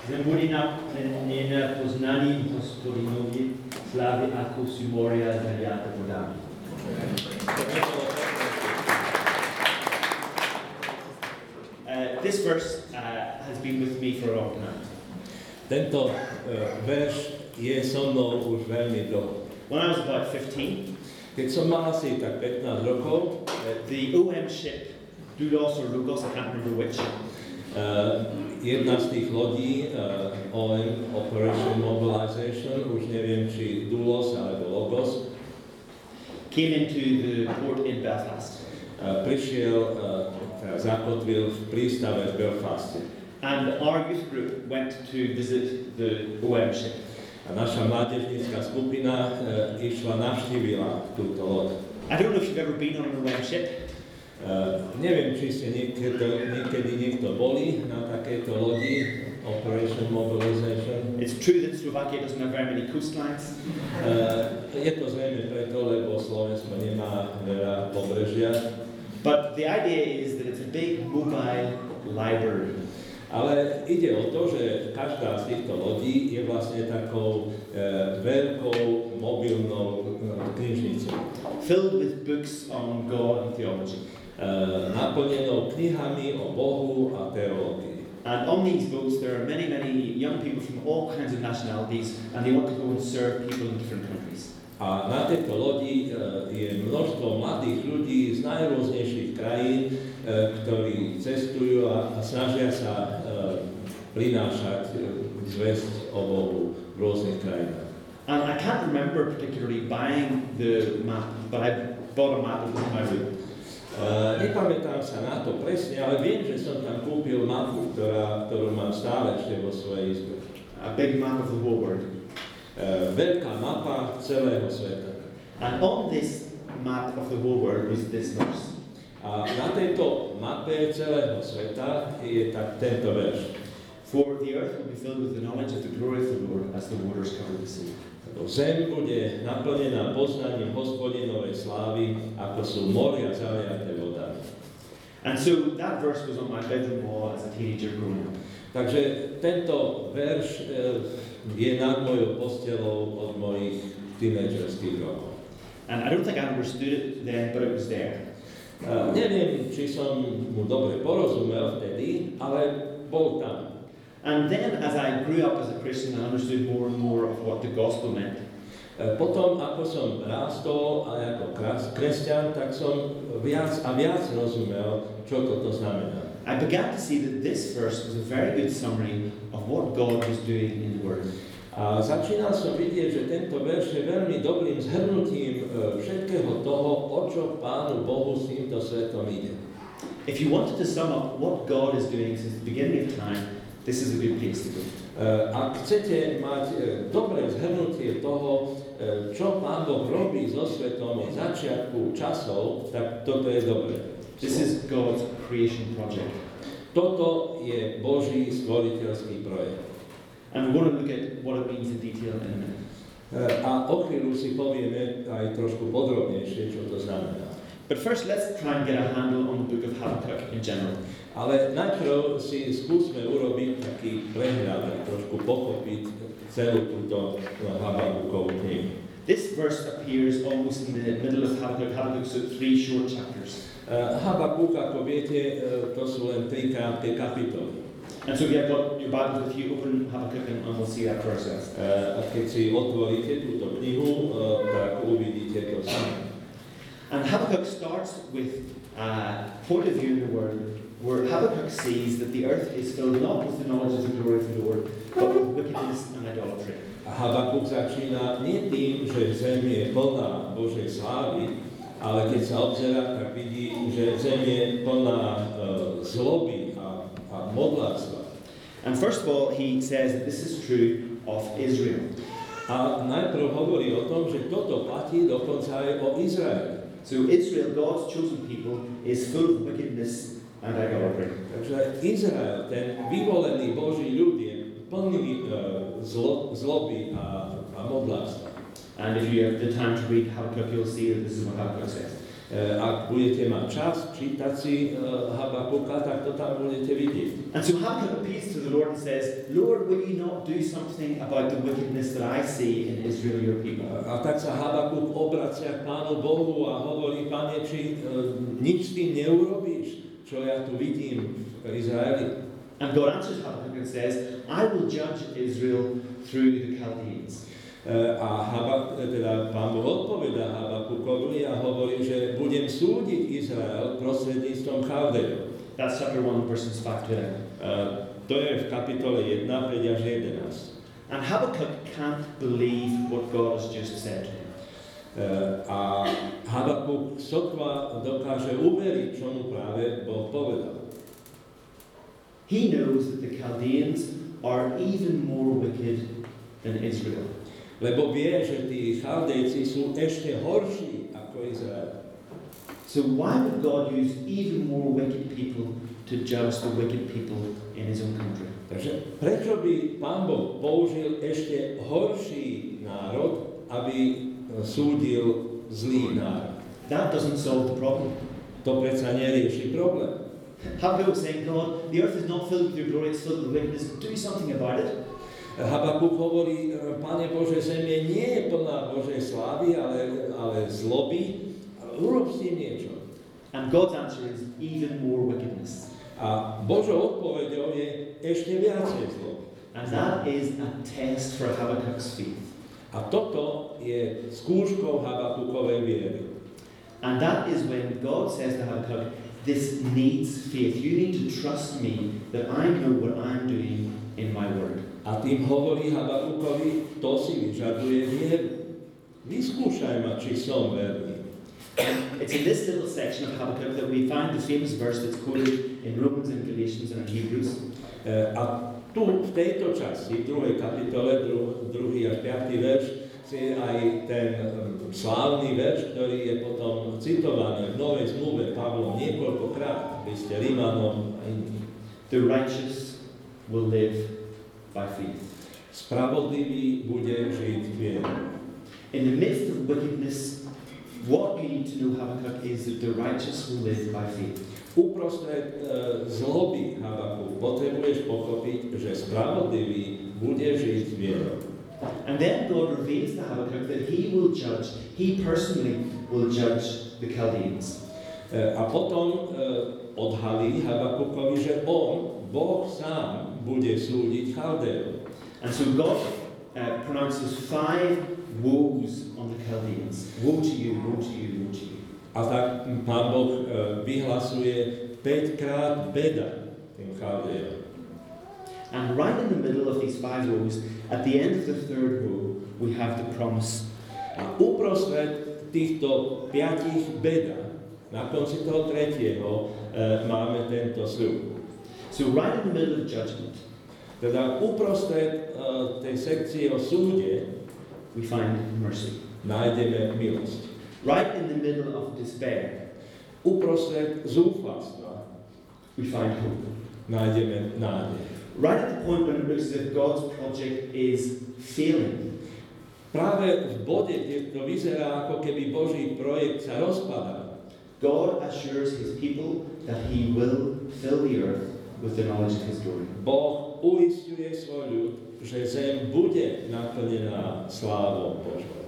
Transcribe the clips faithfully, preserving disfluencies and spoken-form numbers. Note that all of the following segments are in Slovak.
Zemuli naplnenia poznaním Hospodinovi, slávy ako sú moria zaliate vodami. Uh, this verse uh, has been with me for a long time. Tento uh, verš je so mnou už veľmi dlho. When I was about fifteen, keď som mal asi tak pätnásť rokov, uh, the O M ship, Doulos or Lugos, I can't remember which, uh, jedna z tých lodí, uh, O M, Operation Mobilization, už neviem, či Doulos alebo Logos, came into the port in Belfast. Uh, prišiel, uh, zakotvil v prístave v Belfaste. And our youth group went to visit the O M ship. A naša mládežnícka skupina uh, išla, navštívila túto loď. I don't know if you've ever been on an O M ship. Uh, neviem, či ste niekedy, niekedy niekto boli na takejto lodi, Operation Mobilization. It's true that Slovakia doesn't have very many coastlines. Uh, je to zrejme preto, lebo Slovensko nemá veľa pobrežia. But the idea is that it's a big mobile library. Ale ide o to, že každá z týchto lodí je vlastne takou uh, veľkou mobilnou uh, knižnicou. Filled with books on God and theology. Uh, naplnenou knihami o Bohu a teológii. And on these boats there are many, many young people from all kinds of nationalities, and they want to go and serve people in different countries. A na tejto lodi uh, je množstvo mladých ľudí z najrôznejších krajín, uh, ktorí cestujú a, a snažia sa uh, prinášať uh, zvesť o Bohu v rôznych krajinách. And I can't remember particularly buying the map, but I bought a map of my route. Uh, nepamätám sa na to presne, ale viem, že som tam kúpil mapu, ktorá, ktorú mám stále ešte vo svojej izbe. A big map of the whole world. Uh, veľká mapa celého sveta. And on this map of the whole world was this verse. A na tejto mape celého sveta je tak tento verš. For the earth will be filled with the knowledge of the glory of the Lord as the waters cover the sea. Zem bude naplnená poznaním Hospodinovej slávy, ako sú moria zaliaté vodami. And so that verse was on my bedroom wall as a teenager growing up. Takže tento verš je nad mojou postelou od mojich tínedžerských rokov. And I don't think I understood it then, but it was there. Uh, neviem, či som mu dobre porozumel vtedy, ale bol tam. And then as I grew up as a Christian, I understood more and more of what the gospel meant. Potom, ako som rástol a ako kresťan, tak som viac a viac rozumel, čo toto znamená. I began to see that this verse was a very good summary of what God was doing in the Word. A začínal som vidieť, že tento verš je veľmi dobrým zhrnutím všetkého toho, o čo Pánu Bohu s týmto svetom ide. If you wanted to sum up what God is doing since the beginning of time, this is a good place to go. Uh, ak chcete mať uh, dobré zhrnutie toho, uh, čo Pán Boh robí so svetom od začiatku časov, tak toto je dobré. This is God's creation project. Toto je Boží stvoriteľský projekt. And we're going to look at what it means in detail in a minute. Uh, a o chvíľu si povieme aj trošku podrobnejšie, čo to znamená. But first, let's try and get a handle on the book of Habakkuk in general. Ale najprv si skúsme urobiť taký prehľad, aj trošku pochopiť celú túto Habakukov knihu. This verse appears almost in the middle of Habakkuk. Habakkuk so three short chapters. Uh, Habakuk, ako viete, uh, to sú len tri krátke kapitoly. And so if you've got your Bible with you, open Habakkuk and we'll see that for ourselves. Uh, a keď si otvoríte túto knihu, uh, tak uvidíte to samé. And Habakkuk starts with a point of view in the Word where Habakkuk sees that the earth is filled not with the knowledge of the glory of the Lord, but with wickedness and idolatry. A Habakuk začína nie tým, že zem je plná Božej slávy, ale keď sa obzerá, tak vidí, že zem je plná uh, zloby a, a modlárstva. And first of all, he says that this is true of Israel. A najprv hovorí o tom, že toto platí dokonca aj o Izraeli. So Israel, God's chosen people, is full of wickedness and idolatry. Takže Izrael, ten vyvolený Boží ľud, je plný uh, zlo, zloby a, a modlárstva. And if you have the time to read Habakkuk, you'll see that this is what Habakkuk says. Ak budete mať čas čítať si Habakuka, tak to tam budete vidieť. And so Habakkuk appeals to the Lord and says, Lord, will you not do something about the wickedness that I see in Israel, your people? A tak sa Habakuk obracia k Pánu Bohu a hovorí, Pane, či uh, nič s tým neurobíš, čo ja tu vidím v Izraeli. And God answers Habakkuk and says, I will judge Israel through the Chaldeans. A Habak, teda Pán Boh odpovedá Habakukovi a hovorí, že budem súdiť Izrael prostredníctvom Chaldejov. That's chapter one, verses five to eleven. Uh, to je v kapitole jedna, päť až jedenásť. And Habakkuk can't believe what God has just said to him. Uh, a Habakuk sotva dokáže uveriť, čo mu práve Boh povedal. He knows that the Chaldeans are even more wicked than Israel. Lebo vie, že tí Chaldejci sú ešte horší ako Izrael. So why would God use even more wicked people to judge the wicked people in his own country? Takže prečo by Pán Boh použil ešte horší národ, aby súdil zlý národ? That doesn't solve the problem. To predsa nerieši problém. Habakkuk was saying, God, the earth is not filled with your glory, it's filled with wickedness. Do something about it. Habakuk hovorí, Pane Bože, zemie nie je plná Božej slávy, ale, ale zloby. Urob s tým niečo. And God's answer is even more wickedness. A Božou odpoveďou je ešte viacej zloby. And that is a test for Habakkuk's faith. A toto je skúškou Habakukovej viery. And that is when God says to Habakkuk, this needs faith. You need to trust me that I know what I'm doing in my word. A tým hovorí Habakukovi, to si vyžaduje vieru. Vyskúšaj ma, či som verný. It's in this little section of Habakkuk that we find the famous verse that's quoted in Romans and Galatians and in Hebrews. A tu, v tejto časti, v druhej kapitole, dru, druhý až piatý verš, je aj ten um, slávny verš, ktorý je potom citovaný v Novej zmluve Pavlom niekoľkokrát, v liste Rímanom a iných. The righteous will live by faith. Spravodlivý bude žiť vierou. In the midst of wickedness, what you need to know, Habakkuk, is that the righteous will live by faith. Uprostred uh, zloby, Habakuk, potrebuješ pochopiť, že spravodlivý bude žiť vierou. And then God reveals to Habakkuk that he will judge, he personally will judge the Chaldeans. Uh, a potom uh, odhalí Habakukovi, že on, Boh sám, bude súdiť Chaldejov. And so God uh, pronounces five woes on the Chaldeans. Woe to you, woe to you, woe to you. A tak Pán Boh uh, vyhlasuje päťkrát beda tým Chaldejom. And right in the middle of these five woes, at the end of the third woe, we have the promise. A uprostred týchto piatich beda, na konci toho tretieho, uh, máme tento sľub. So right in the middle of judgment, teda uprostred uh, tej sekcie o súde, we find mercy. Nájdeme milosť. Right in the middle of despair, uprostred zúfalstva, we find hope. Nájdeme nádej. Right at the point when it looks as if God's project is failing, práve v bode, kde to vyzerá, ako keby Boží projekt sa rozpadal, God assures his people that he will fill the earth with the knowledge of his glory. Boh uisťuje svoj ľud, že zem bude naplnená slávou Božou.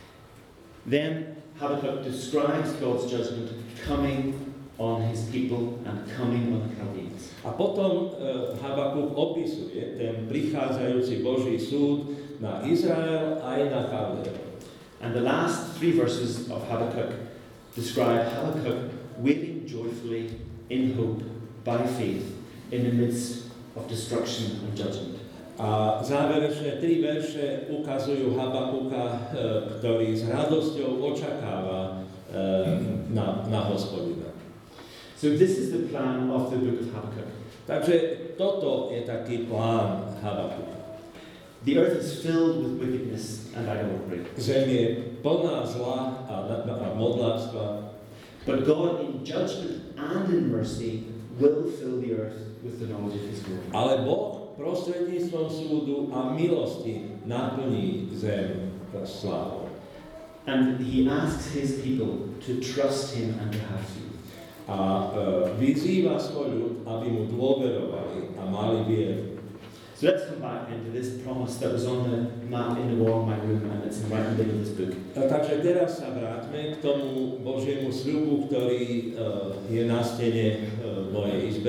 Then Habakkuk describes God's judgment coming on his people and coming on the Chaldeans. A potom uh, Habakuk opisuje ten prichádzajúci Boží súd na Izrael aj na Chaldejov. And the last three verses of Habakkuk describe Habakkuk waiting joyfully in hope by faith in the midst of destruction and judgment. A záverečné tri verše ukazujú Habakuka, ktorý s radosťou očakáva na, na Hospodina. So this is the plan of the book of Habakkuk. Takže toto je taký plán Habakuka. The earth is filled with wickedness and idolatry. Zem je plná zla a, a modlárstva. But God in judgment and in mercy will fill the earth with the knowledge of his glory. Ale Boh prostredníctvom súdu a milosti naplní zem slávou. And he asks his people to trust him and to have faith. A uh, vyzýva svoj ľud, aby mu dôverovali a mali vieru. So let's come back into this promise that was on the map in the wall of my room, and it's right in the middle of this book. A takže teraz sa vráťme k tomu Božiemu sľubu, ktorý uh, je na stene uh, v mojej izbe.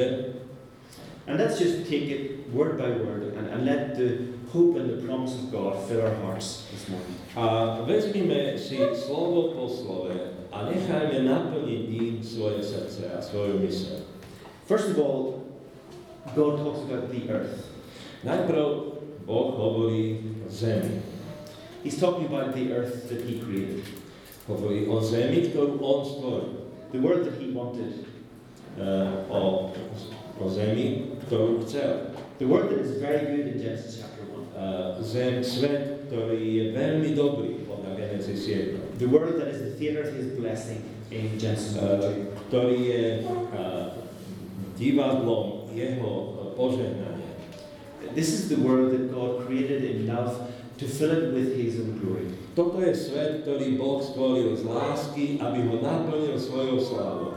And let's just take it word by word and, and let the hope and the promise of God fill our hearts this morning. A vezmime si slovo po slove a nechajme naplniť ním svoje srdce a svoju myseľ. First of all, God talks about the earth. Najprv Boh hovorí o zemi. He's talking about the earth that he created. Hovorí o zemi, ktorú on stvoril. The world that he wanted. Uh, o, o zemi, ktorú chcel. The world that is very good in Genesis chapter one. Uh, zem, svet, ktorý je veľmi dobrý podľa Genesis jeden. The world that is the theater of his blessing in Genesis one. Uh, ktorý je uh, divadlom jeho uh, požehnania. This is the world that God created in love to fill it with his own glory. Toto je svet, ktorý Boh stvoril z lásky, aby ho naplnil svojou slávou.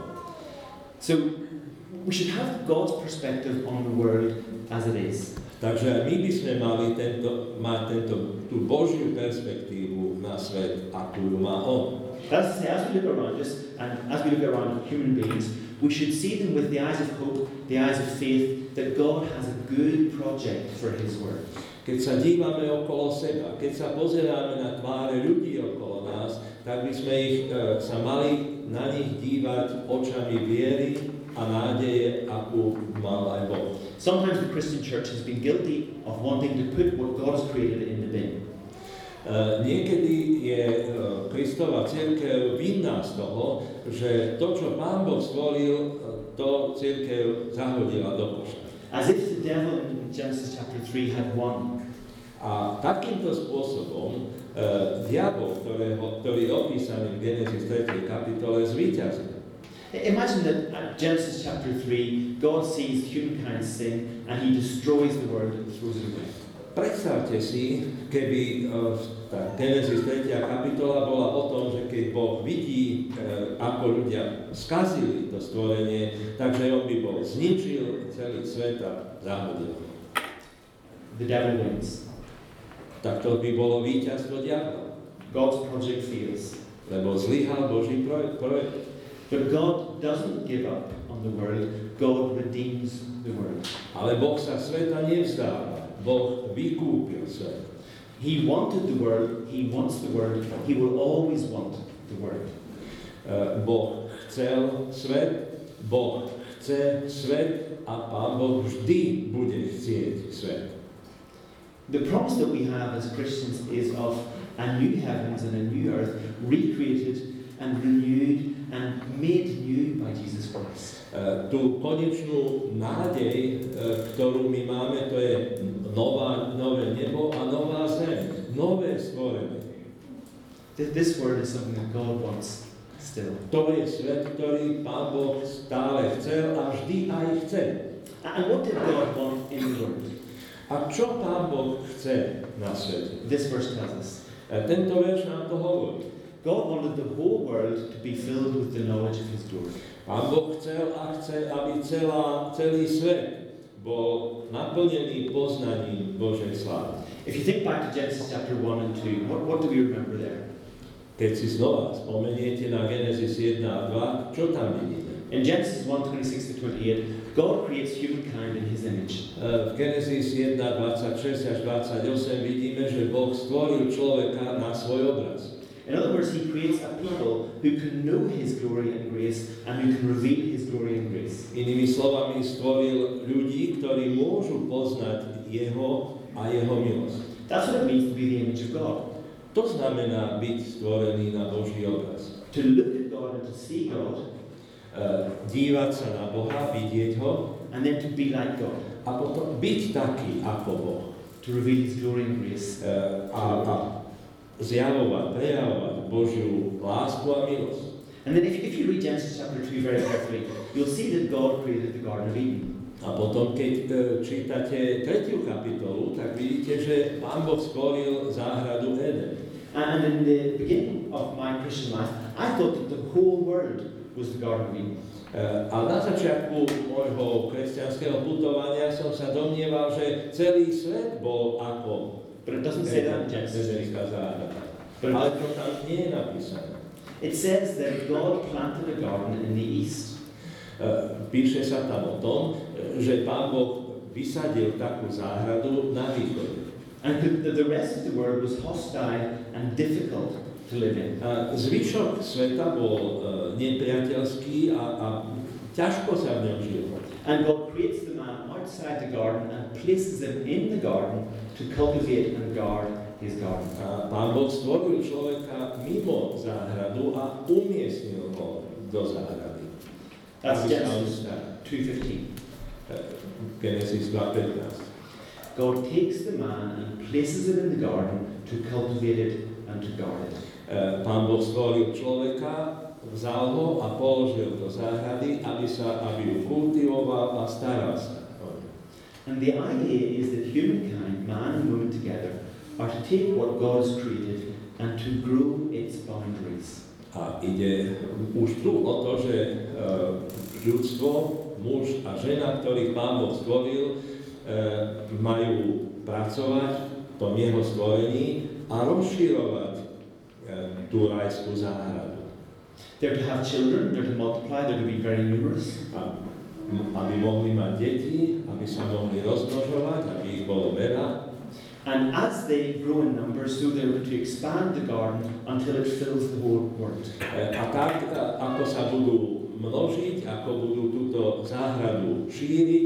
So we should have God's perspective on the world as it is. Takže my by sme mali tento, mať tento, tú Božiu perspektívu na svet, akú má on. That's to say, as we look around us, and as we look around human beings, we should see them with the eyes of hope, the eyes of faith, that God has a good project for his work. Keď sa dívame okolo seba, keď sa pozeráme na tváre ľudí okolo nás, tak by sme ich, e, sa mali na nich dívať očami viery a nádeje, akú mal aj Boh. Sometimes the Christian church has been guilty of wanting to put what God has created in the bin. Uh, niekedy je uh, Kristova cirkev vinná z toho, že to, čo Pán Boh stvoril, to cirkev zahodila do koša. As if the devil in Genesis chapter three had won. A takýmto spôsobom uh, diabol, ktorého, ktorý je opísaný v Genesis tretej kapitole, zvíťazil. Imagine that at Genesis chapter three, God sees humankind sin and he destroys the world and throws it away. Predstavte si, keby uh, tá Genesis tretia kapitola bola o tom, že keď Boh vidí, uh, ako ľudia skazili to stvorenie, takže on by bol zničil celý svet a zahodil. The devil wins. Tak to by bolo víťazstvo diabla. God's project fails. Lebo zlyhal Boží projekt. projekt. But God doesn't give up on the world. God redeems the world. Ale Boh sa sveta nevzdáva. Boh vykúpil svet. He wanted the world, he wants the world, he will always want the world. Uh, boh chcel svet, Boh chce svet a Pán Boh vždy bude chcieť svet. The promise that we have as Christians is of a new heavens and a new earth, recreated and renewed and made new by Jesus Christ. Uh, tú konečnú nádej, uh, ktorú my máme, to je nová, nové nebo a nová zem, nové stvorenie. This word is something that God wants still. To je svet, ktorý Pán Boh stále chcel a vždy aj chce. And what did God want in the world? A čo Pán Boh chce na svete? This verse tells us. Uh, tento verš nám to hovorí. God wanted the whole world to be filled with the knowledge of his glory. Pán Boh chcel a chce, aby celá, celý svet bol naplnený poznaním Božej slávy. If you think back to Genesis chapter one and two, what, what do we remember there? Keď si znova spomeniete na Genesis jeden a dva, čo tam vidíte? In Genesis one, twenty-six to twenty-eight, God creates humankind in his image. V Genesis jeden, dvadsaťšesť až dvadsaťosem vidíme, že Boh stvoril človeka na svoj obraz. In other words, he creates a people who can know his glory and grace and who can reveal his glory and grace. Inými slovami stvoril ľudí, ktorí môžu poznať jeho a jeho milosť. That's what it means to be the image of God. To znamená byť stvorený na Boží obraz. To look at God and to see God. Uh, dívať sa na Boha, vidieť ho. And then to be like God. A potom byť taký ako Boh. To reveal his glory and grace. Uh, a, a zjavovať, prejavovať Božiu lásku a milosť. And then if, if you read Genesis chapter two very carefully, you'll see that God created the Garden of Eden. A potom, keď uh, čítate tretiu kapitolu, tak vidíte, že Pán Boh stvoril záhradu Eden. And in the beginning of my Christian life, I thought that the whole world was the Garden of Eden. A na začiatku môjho kresťanského putovania som sa domnieval, že celý svet bol ako But it doesn't say that in Genesis. Edenská záhrada. But Ale to tam nie je napísané. it says that God planted a garden in the east. Píše sa tam o tom, že Pán Boh vysadil takú záhradu na východe. And the, the rest of the world was hostile and difficult to live in. A zvyšok sveta bol uh, nepriateľský a, a ťažko sa v ňom žilo. And God creates the man outside the garden and places him in the garden to cultivate and guard his garden. A Pán Boh stvoril človeka mimo záhradu a umiestnil ho do záhrady. That's Genesis two fifteen. Genesis dva pätnásť. God takes the man and places him in the garden to cultivate it and to guard it. Pán Boh stvoril človeka, vzal ho a položil do záhrady, aby sa, aby ju kultivoval a staral sa. And the idea is that humankind, man and woman together, are to take what God has created and to grow its boundaries. A ide už tu o to, že uh, ľudstvo, muž a žena, ktorých Pán Boh stvoril, uh, majú pracovať v tom jeho stvorení a rozširovať uh, tú rajskú záhradu. They're to have children, they're to multiply, they're to be very numerous. A, aby mohli mať deti, aby sa mohli rozmnožovať, aby ich bolo veľa. And as they grow in numbers, so they're to expand the garden until it fills the whole world. A tak, ako sa budú množiť, ako budú túto záhradu šíriť,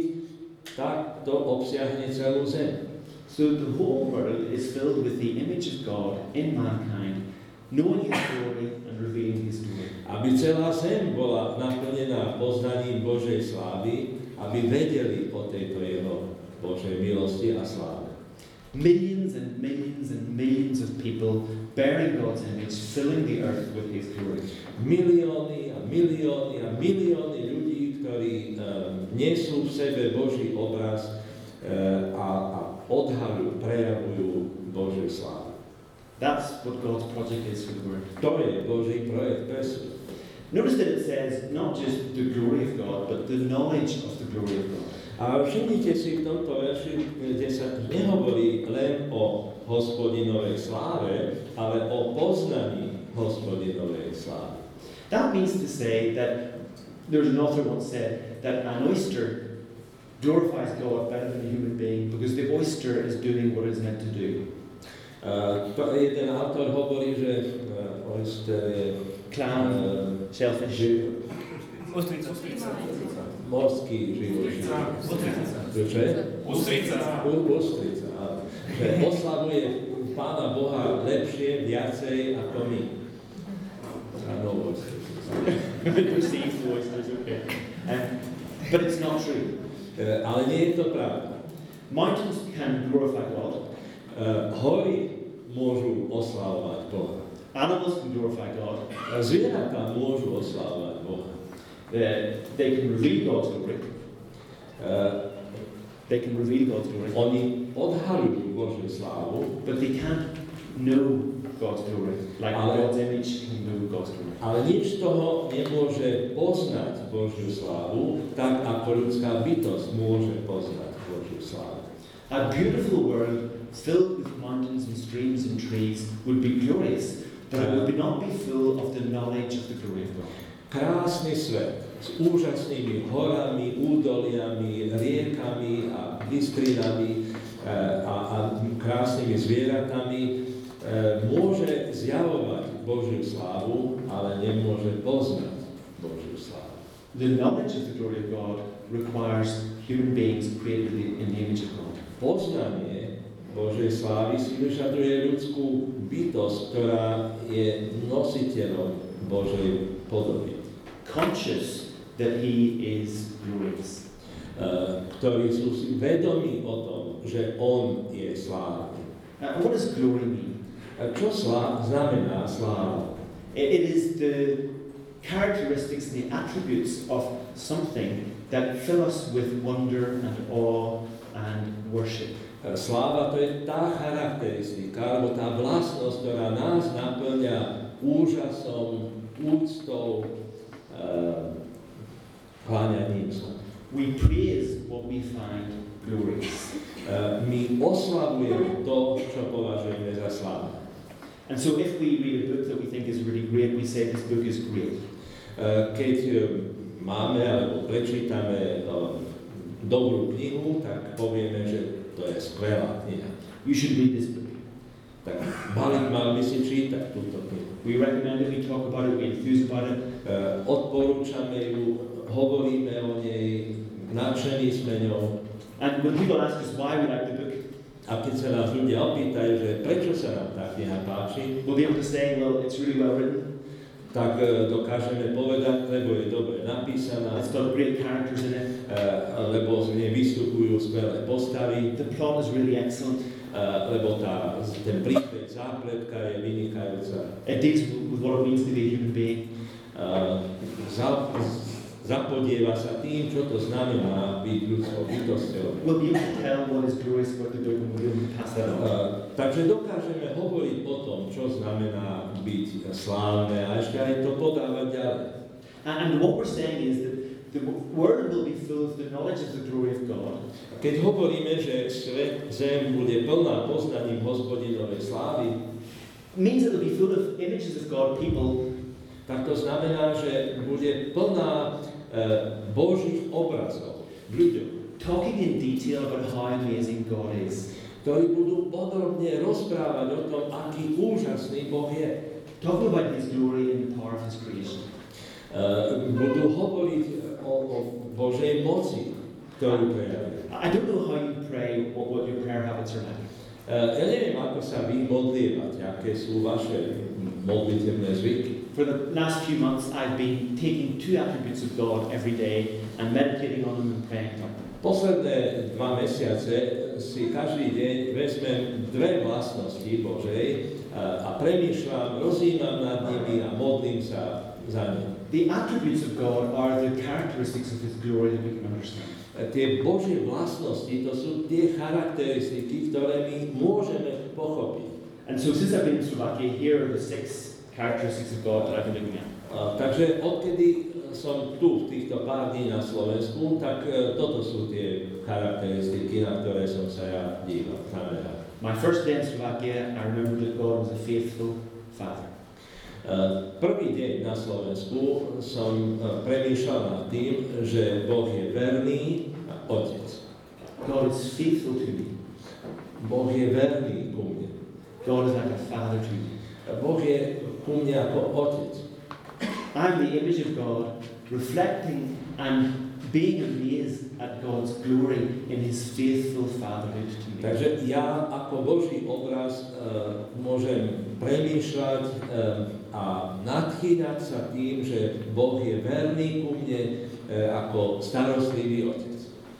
tak to obsiahne celú zem. So the whole world is filled with the image of God in mankind, knowing His glory and revealing His glory. Aby celá zem bola naplnená poznaním Božej slávy, aby vedeli o tejto jeho Božej milosti a sláve. Millions and millions and millions of people bearing God's image, filling the earth with His glory. Milióny a milióny a milióny ľudí, ktorí um, nesú v sebe Boží obraz uh, a, a odhaľujú, prejavujú Božiu slávu. That's what God's project is for the world. To je Boží projekt pre svet. Notice that it says not just the glory of God, but the knowledge of the glory of God. A všimnite si v tomto verši, kde sa nehovorí len o Hospodinovej sláve, ale o poznaní Hospodinovej slávy. That means to say that there's an author once said that an oyster glorifies God better than a human being because the oyster is doing what it's meant to do. Uh, jeden autor hovorí, že uh, oyster je Clown, uh, shellfish. Ži- morský živočík. Čo je? Ústrica. Ústrica, áno. Že oslavuje Pána Boha lepšie, viacej ako my. Áno, Receive the oysters, okay. Um, but it's not true. uh, ale nie je to pravda. Mountains can glorify God. Uh, hory môžu oslavovať Boha. Animals can glorify God. Zvieratá môžu oslavovať Boha. Uh, they can reveal God's glory. Uh, They can reveal God's glory. oni odhaľujú Božiu slávu, But they can't know God's glory. Like Ale- God's image can know God's glory. ale nič z toho nemôže poznať Božiu slávu, tak ako ľudská bytosť môže poznať Božiu slávu. A beautiful world filled with mountains and streams and trees would be glorious, but it would be not be full of the knowledge of the glory of God. Krásny svet s úžasnými horami, údoliami, riekami a bystrinami e, a, a krásnymi zvieratami e, môže zjavovať Božiu slávu, ale nemôže poznať Božiu slávu. The knowledge of the glory of God requires human beings created in the image of God. Poznanie Božej slávy si vyžaduje ľudskú bytosť, ktorá je nositeľom Božej podoby. Conscious that He is glorious. Uh, ktorí sú si vedomí o tom, že On je slávny. Uh, what does glory mean? A čo slá, znamená sláva? It, it is the characteristics and the attributes of something that fill us with wonder and awe and worship. Sláva to je tá charakteristika, alebo tá vlastnosť, ktorá nás naplňa úžasom, úctou, uh, kláňaním sa. We praise what we find glorious. Uh, my oslavujeme to, čo považujeme za slávne. And so if we read a book that we think is really great, we say this book is great. Uh, keď uh, máme alebo prečítame uh, dobrú knihu, tak povieme, že to je skvelá kniha. You should read this book. Tak mali, mali by si čítať túto knihu. We recommend it, we talk about it, we enthuse about it. Uh, odporúčame ju, hovoríme o nej, nadšení sme ňou. And when people ask us why we like the book, a keď sa nás ľudia opýtajú, že prečo sa nám tá kniha páči, we'll be able to say, well, it's really well written. Tak uh, dokážeme povedať, lebo je dobre napísaná, It's got great characters in it. uh, lebo z nej vystupujú skvelé postavy, The plot is really excellent. uh, lebo tá, ten príbeh, zápletka je vynikajúca. It deals with what it means to be a human being. Uh, za, zapodieva sa tým, čo to znamená byť ľudskou bytosťou. We'll be able to tell what is glorious about the book and we'll be able to pass that on. Uh, takže dokážeme hovoriť o tom, čo znamená byť slávne a ešte aj to podávať ďalej. And, and what we're saying is that the word will be full of the knowledge of the glory of God. Keď hovoríme, že svet, zem bude plná poznaním Hospodinovej slávy, means it will be full of images of God, people, tak to znamená, že bude plná uh, Božích obrazov ľuďom, talking in detail about how amazing God is. ktorí budú podrobne rozprávať o tom, aký úžasný Boh je. Talking about His glory and the power of His creation. Uh, budú hovoriť o, o Božej moci, ktorú prejavuje. I don't know how you pray, what, what your prayer habits are like. Uh, ja neviem, ako sa vy modlievate, aké sú vaše modlitebné zvyky. For the last few months, I've been taking two attributes of God every day and meditating on them and praying on them. Posledné dva mesiace si každý deň vezmem dve vlastnosti Božej a, a premýšľam, rozímam nad nimi a modlím sa za ne. The attributes of God are the characteristics of His glory that we can understand. Tie Božie vlastnosti, to sú tie charakteristiky, ktoré my môžeme pochopiť. And so since I've been in Slovakia, here are the six characteristics of God that I've been looking at. A, takže odkedy som tu v týchto pár dní na Slovensku, tak e, toto sú tie charakteristiky, na ktoré som sa ja díval, zameral. My first day in Slovakia, I remember that God was a faithful Father. Uh, prvý deň na Slovensku som uh, premýšľal nad tým, že Boh je verný Otec. God is faithful to me. Boh je verný ku mne. God is like a father to me. Boh je ku mne ako Otec. I'm the image of God, reflecting and being amazed at God's glory in His faithful fatherhood to me. Takže ja ako Boží obraz uh, môžem premýšľať uh, a nadchýnať sa tým, že Boh je verný ku mne uh, ako starostlivý Otec.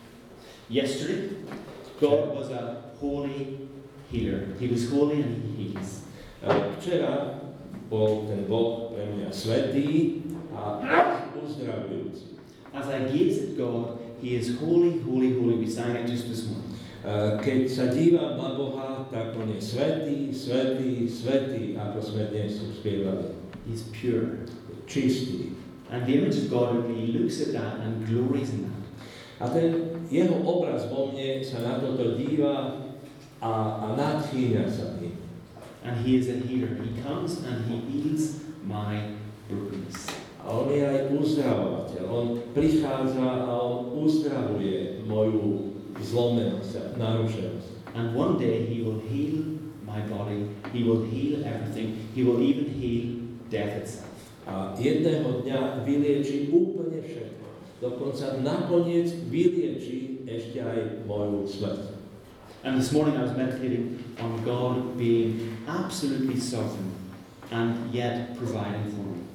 Yesterday, God was a holy healer. He was holy and He heals. Uh, včera bol ten Boh pre mňa svätý a uzdravujúci. As I gaze at God, He is holy, holy, holy. We sang it just this morning. Keď sa dívam na Boha, tak On je svätý, svätý, svätý, ako sme dnes spievali. He's pure. Čistý. And the image of God in me looks at that and glories in that. A ten jeho obraz vo mne sa na toto díva a, a nadchýňa sa tým. And He is a healer. He comes and He heals my brokenness. A On je aj uzdravovateľ. On prichádza a On uzdravuje moju zlomenosť, narušenosť. And one day He will heal my body. He will heal everything. He will even heal death itself. A jedného dňa vylieči úplne všetko. Dokonca nakoniec vylieči ešte aj moju smrť. And this morning I was meditating on God being absolutely sovereign and yet providing for me.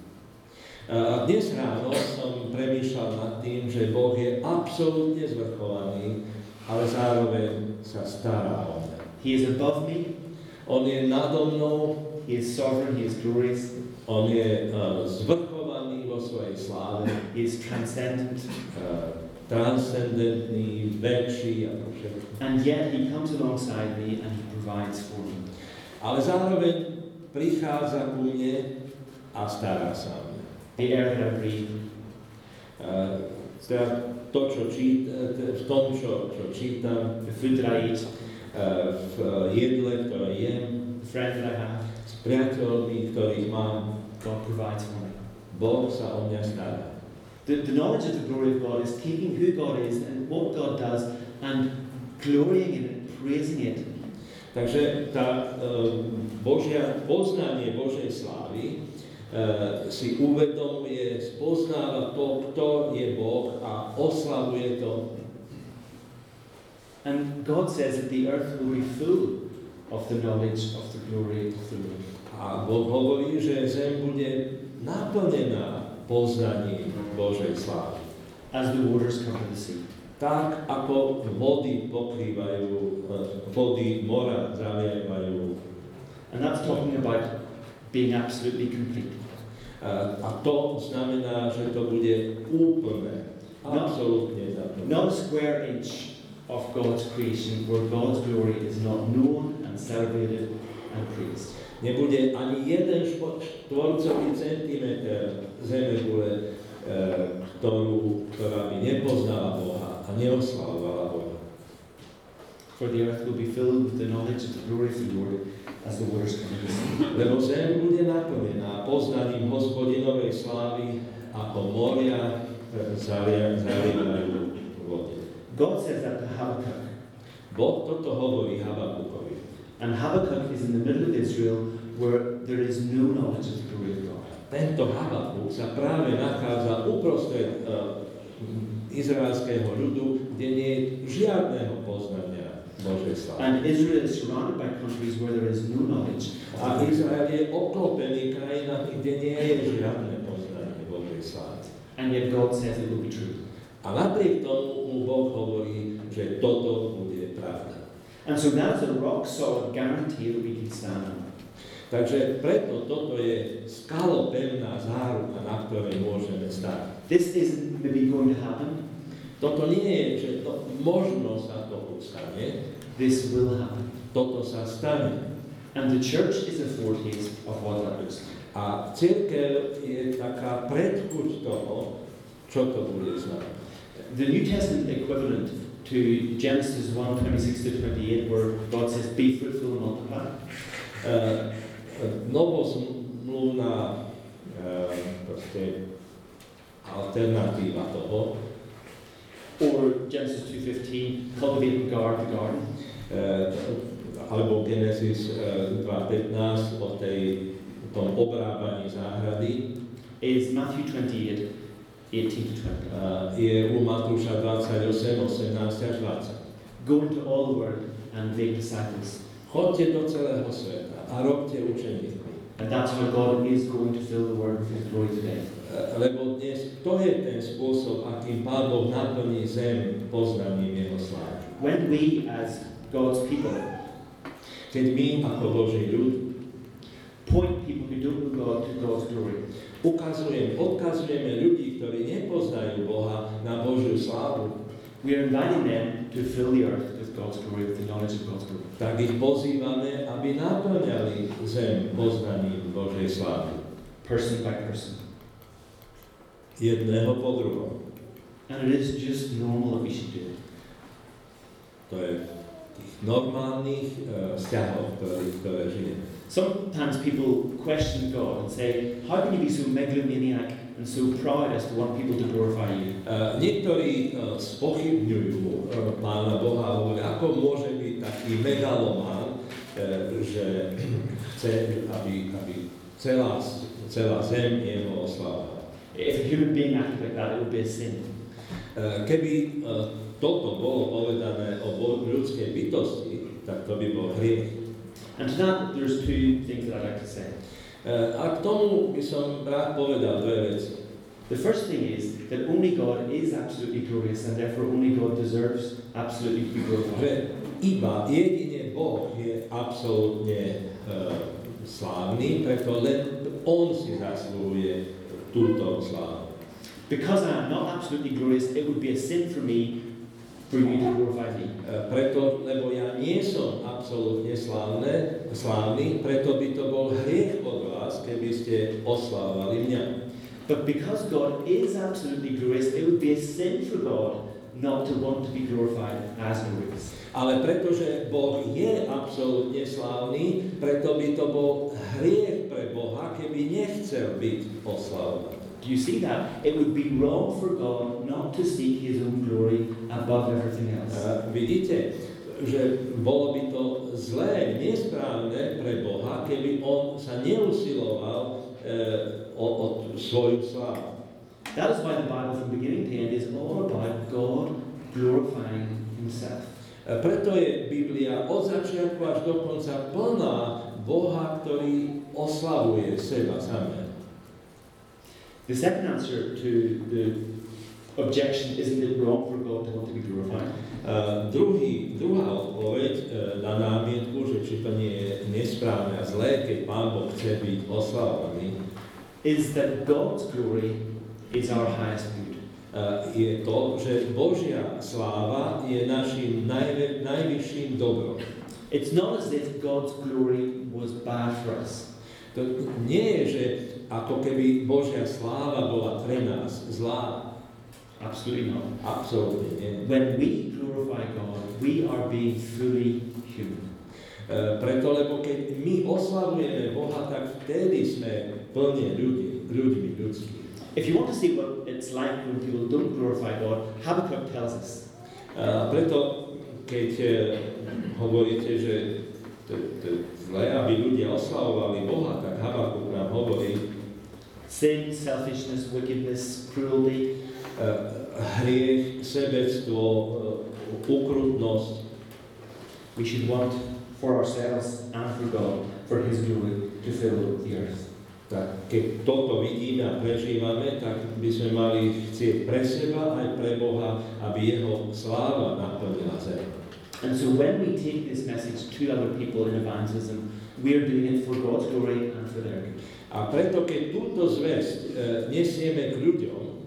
A dnes ráno som premýšľal nad tým, že Boh je absolútne zvrchovaný, ale zároveň sa stará o mňa. He is above me. On je nado mnou, He is sovereign. He is glorious. on je uh, zvrchovaný vo svojej sláve, He is transcendent. uh, transcendentný, väčší ako všetko. And yet he comes alongside me and he provides for me. Ale zároveň prichádza ku mne a stará sa o mňa. The air that I breathe, Uh, teda to, čo čít, v tom, čo, čo čítam, the food that I eat, uh, v jedle, ktoré jem, the friends that I have, s priateľmi, ktorých mám, God provides for me. Boh sa o mňa stará. The, the knowledge of the glory of God is taking who God is and what God does and glorying in it, praising it. Takže tá uh, Božia, poznanie Božej slávy uh, si uvedomuje, spoznáva to, kto je Boh a oslavuje to. And God says that the earth will be full of the knowledge of the glory of the Lord. A Boh hovorí, že zem bude naplnená poznaním Božej slávy. As the waters cover the sea. Tak ako vody pokrývajú, vody mora zalievajú. And that's talking about being absolutely complete. A to znamená, že to bude úplné, absolútne zaplnené. Not a square inch of God's creation where God's glory is not known and celebrated and praised. Nebude ani jeden štvorcový centimeter zemegule, ktorú, ktorá by nepoznala Boha a neoslavovala Boha. For the earth will be filled with the knowledge of the glory of the Lord as the waters cover the sea. Lebo zem bude naplnená poznaním Hospodinovej slávy, ako moria zalievajú vody. God says that to Habakkuk. Boh toto hovorí Habakukovi. And Habakkuk is in the middle of Israel where there is no knowledge of the glory of God. Tento Habakuk sa práve nachádza uprostred uh, izraelského ľudu, kde nie je žiadneho poznania Božej slávy. And Israel is surrounded by countries where there is no knowledge. A Izrael je oklopený krajinami, kde nie je žiadne poznanie Božej slávy. And yet God says it will be true. A napriek tomu mu Boh hovorí, že toto bude pravda. And so that is a rock solid guarantee that we can stand on. Takže preto toto je skalopevná záruka, na ktorej môžeme stať. This isn't maybe going to happen. Toto nie je, že to, možno sa to stane. This will happen. Toto sa stane. And the church is a foretaste of what that looks like. A cirkev je taká predchuť toho, čo to bude znamenáť. The New Testament equivalent to Genesis one, twenty-six to twenty-eight, where God says, be fruitful and multiply. Uh, novozmluvná uh, proste alternatíva toho. Or Genesis two fifteen, cultivate and guard the garden. Uh, alebo Genesis uh, dva pätnásť o tej, tom obrábaní záhrady. Is Matthew twenty-eight, eighteen to twenty. Uh, je u Matúša dvadsaťosem, osemnásť až dvadsať. Go into all the world and make disciples. Chodte do celého sveta a robte učeníkmi. And that's how God is going to fill the world with His glory today. Lebo dnes to je ten spôsob, akým Pán Boh naplní zem poznaním Jeho slávy. When we as God's people Keď my ako Boží ľud point people who don't know God to God's glory, ukazujeme, odkazujeme ľudí, ktorí nepoznajú Boha, na Božiu slávu, we are inviting them to fill the earth with God's glory, with the knowledge of God's glory. tak ich pozývame, aby naplňali zem poznaním Božej slávy. Person by person. Jedného po druhom. And it is just normal that we should do it. To je tých normálnych uh, vzťahov, ktoré, ktoré žijeme. Sometimes people question God and say, how can you be so megalomaniac and so proud as to want people to glorify you? Uh, niektorí uh, spochybňujú uh, Pána Boha a hovoria, ako môže byť taký megalomán, uh, že chce, aby, aby celá, celá zem jeho oslávala. If a human being acted like that, it would be a sin. Uh, keby uh, toto bolo povedané o ľudskej bytosti, tak to by bol hriech. And to that, there's two things that I'd like to say. Uh, a k tomu by som rád povedal dve veci. The first thing is that only God is absolutely glorious and therefore only God deserves absolutely to be Že glorified. iba jedine Boh je absolútne uh, slávny, preto len On si zasluhuje túto slávu. Because I am not absolutely glorious, it would be a sin for me for you to glorify me. Preto, lebo ja nie som absolútne slávne, slávny, preto by to bol hriech od vás, keby ste oslávali mňa. But because God is absolutely glorious, it would be a sin for God not to want to be glorified as glorious. Ale pretože Boh je absolútne slávny, preto by to bol hriech pre Boha, keby nechcel byť oslávený. Do you see that? It would be wrong for God not to seek His own glory above everything else. Uh, vidíte, že bolo by to zlé, nesprávne pre Boha, keby on sa neusiloval uh, o, o svoju slávu. That is why the Bible from beginning to end is all about God glorifying Himself. Uh, preto je Biblia od začiatku až do konca plná Boha, ktorý oslavuje seba samého. The second answer to the objection, isn't it wrong for God to want to be glorified? Uh, druhý, druhá odpoveď uh, na námietku, že či to nie je nesprávne a zlé, keď Pán Boh chce byť oslavovaný, is that God's glory is our highest good. Uh, je to, že Božia sláva je našim najve, najvyšším dobrom. It's not as if God's glory was bad for us. To nie je, že ako keby Božia sláva bola pre nás zlá. Absolutely not. Absolútne nie. When we glorify God, we are being fully human. Uh, preto, lebo keď my oslavujeme Boha, tak vtedy sme plne ľudí, ľuďmi ľudskými. If you want to see what it's like when people don't glorify God, Habakkuk tells us. Uh, preto, keď uh, hovoríte, že to je zlé, aby ľudia oslavovali Boha, tak Habakuk nám hovorí, sin, selfishness, wickedness, cruelty, uh, hriech, sebectvo, uh, ukrutnosť. We should want for ourselves and for God, for His glory to fill the earth. Tak keď toto vidíme a prežívame, tak by sme mali chcieť pre seba aj pre Boha, aby Jeho sláva naplnila zem. And so when we take this message to other people in evangelism, we are doing it for God's glory and for their good. A preto, keď túto zvesť e, nesieme k ľuďom, e,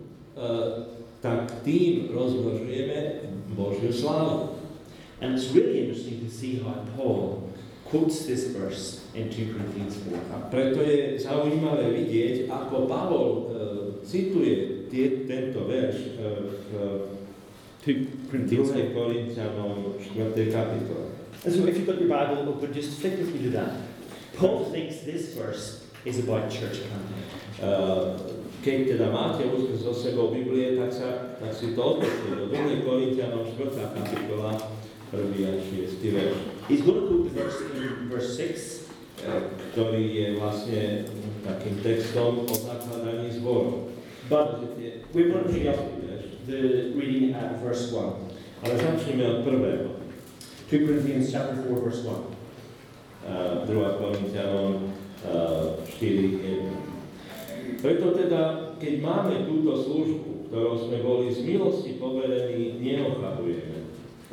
tak tým rozmnožujeme Božiu slávu. And it's really interesting to see how Paul quotes this verse in two Corinthians four. A preto je zaujímavé vidieť, ako Pavol e, cituje tie, tento verš e, v two Corinthians druhej Korinťanom štvrtej kapitole. And so if you've got your Bible open, just flick with me to that. Paul thinks this verse is about church planting. Uh, keď teda máte so sebou Biblie, tak, sa, tak si to otvorte do druhej Korinťanom štvrtá kapitola, prvý a šiestý verš. He's going to quote the verse in verse six, uh, ktorý je vlastne takým textom o zakladaní zboru. But we're going to pick up the reading at verse one. Ale začneme od prvého. two Corinthians chapter four, verse one. Uh, druhá Korinťanom uh, štyri jeden. Preto teda, keď máme túto službu, ktorou sme boli z milosti poverení, neochabujeme.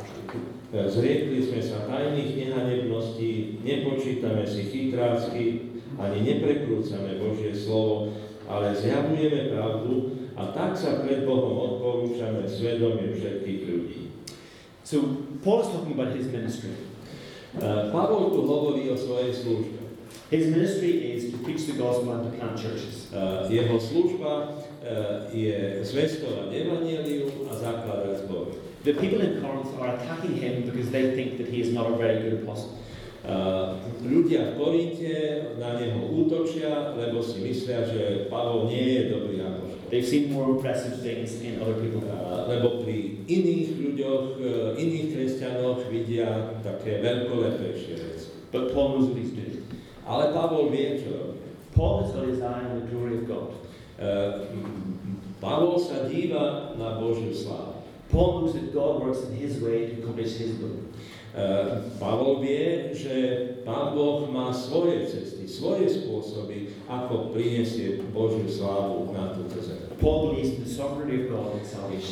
Zriekli sme sa tajných nehanebností, nepočítame si chytrácky, ani neprekrúcame Božie slovo, ale zjavujeme pravdu a tak sa pred Bohom odporúčame svedomie všetkých ľudí. So Paul is talking about his ministry. Uh, Pavol tu hovorí o svojej službe. His ministry is to preach the gospel and to plant churches. Uh, jeho služba uh, je zvestovať evanjelium a zakladať zbory. The people in Corinth are attacking him because they think that he is not a very good apostle. Uh, ľudia v Korinte na neho útočia, lebo si myslia, že Pavol nie je dobrý apoštol. They've seen more impressive things in other people. Uh, lebo pri iných ľuďoch, uh, iných kresťanoch vidia také veľkolepejšie veci. But Paul knows what he's doing. Ale Pavol vie, čo robí. Paul has got his eye on the glory of God. Uh, Pavol sa díva na Božiu slávu. Paul knows that God works in his way to accomplish his will. Pavol vie, že Pán Boh má svoje cesty, svoje spôsoby, ako priniesie Božiu slávu na túto zem. Paul believes in the sovereignty of God in salvation.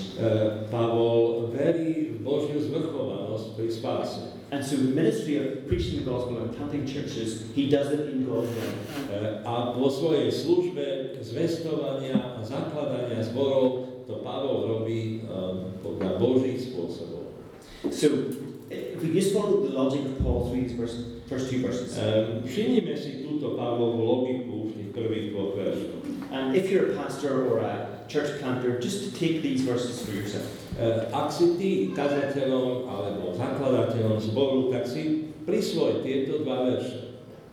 Pavol verí v Božiu zvrchovanosť pri spáse. And so the ministry of preaching the gospel and planting churches, he does it in God's way. A vo svojej službe zvestovania a zakladania zborov to Pavol robí podľa Božích spôsobov. So if we just follow the logic of Paul through these verse, first two verses. Um, všimnime si túto Pavlovú logiku v tých prvých dvoch veršoch. And if you're a pastor or a church planter, just to take these verses for yourself. Uh, ak si ty kazateľom alebo zakladateľom zboru, tak si prisvoj tieto dva verše.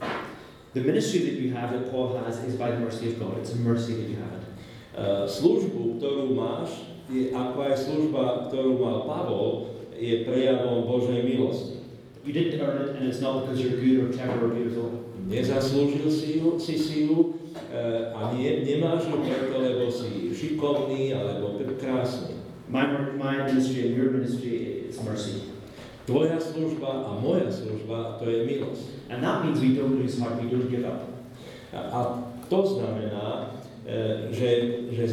The ministry that you have, that Paul has, is by the mercy of God. It's a mercy that you have it. Uh, službu, ktorú máš, je ako aj služba, ktorú mal Pavol, je prejavom Božej milosti. You didn't earn it, and it's not because you're good or clever or beautiful. Nezaslúžil si ju, si, si ju uh, a nie, nemáš ju preto, lebo si šikovný alebo krásny. My, my ministry and your ministry is mercy. Tvoja služba a moja služba, to je milosť. And that means we don't lose heart, we don't give up. A, a to znamená, uh, že, že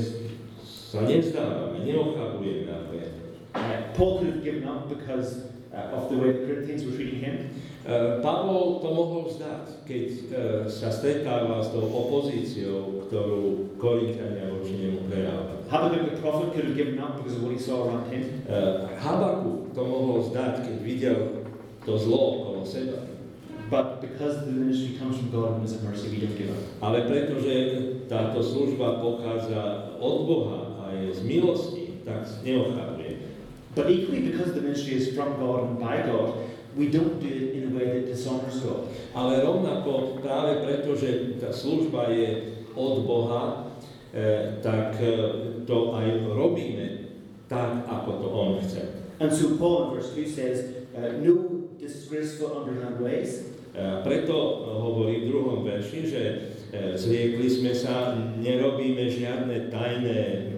sa nevzdávame, neochabujeme ako je. Uh, Paul could have given up because uh, of the way the Corinthians were treating him. Uh, Pavol to mohol vzdať, keď uh, sa stretáva s tou opozíciou, ktorú Korinťania voči nemu prejavovali. Habakkuk the prophet could have given up because of what he saw around him. Uh, Habakuk to mohol vzdať, keď videl to zlo okolo seba. But because the ministry comes from God and is of mercy, we don't give up. Ale pretože táto služba pochádza od Boha a je z milosti, tak neochabujeme. But equally, because the ministry is from God and by God, we don't do it in a way that dishonors God. Ale rovnako práve preto, že tá služba je od Boha, eh, tak eh, to aj robíme tak, ako to On chce. And so Paul in verse two says, uh, no disgraceful underhand ways. Eh, preto hovorí v druhom verši, že eh, zriekli sme sa, nerobíme žiadne tajné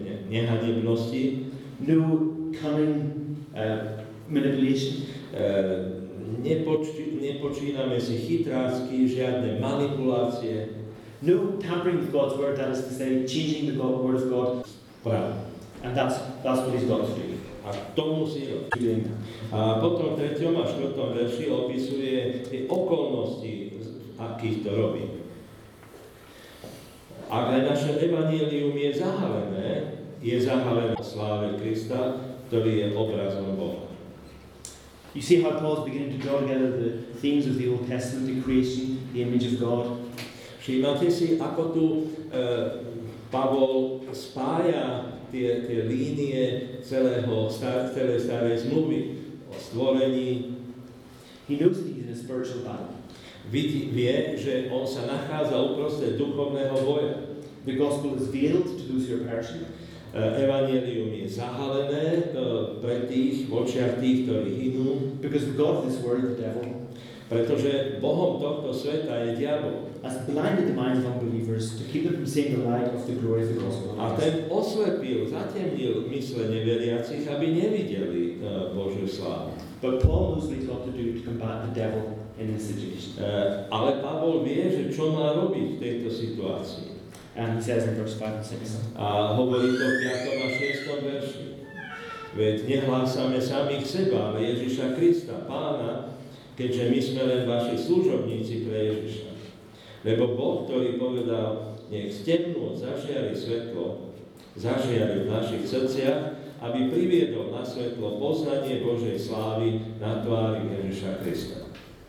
nehanebnosti, no cunning uh, manipulation. Uh, nepoči, nepočíname si chytrácky, žiadne manipulácie. No tampering with God's word, that is to say, changing the God, word of God. Práve. And that's, that's what he's got to do. A to musí robiť. A potom v treťom a štvrtom verši opisuje tie okolnosti, akých to robí. Ak aj naše evanjelium je zahalené, je zahalené v sláve Krista, ktorý je obrazom Boha. You see how Paul's beginning to draw together the themes of the Old Testament, the creation, the image of God. Všímate si, ako tu uh, Pavol spája tie, tie línie celého star, celej starej zmluvy o stvorení. He knows that he's in a spiritual battle. Vidí, vie, že on sa nachádza uprostred duchovného boja. The gospel is veiled to those who are perishing. Evangelium je zahalené pre tých, v očiach tých, ktorí hynú. Because the God of this world, the devil, pretože Bohom tohto sveta je diabol. has blinded the minds of unbelievers to keep them from seeing the light of the glory of the gospel. A ten oslepil, zatemnil mysle neveriacich, aby nevideli uh, Božiu slávu. But Paul knows what he's got to do to combat the devil in this situation. Uh, ale Pavol vie, že čo má robiť v tejto situácii. And he says in verse five and six. A hovorí to v piatom a šiestom verši. Veď nehlásame samých seba, ale Ježiša Krista, Pána, keďže my sme len vaši služobníci pre Ježiša. Lebo Boh, ktorý povedal, nech z temnôt zažiari svetlo, zažiari v našich srdciach, aby priviedol na svetlo poznanie Božej slávy na tvári Ježiša Krista.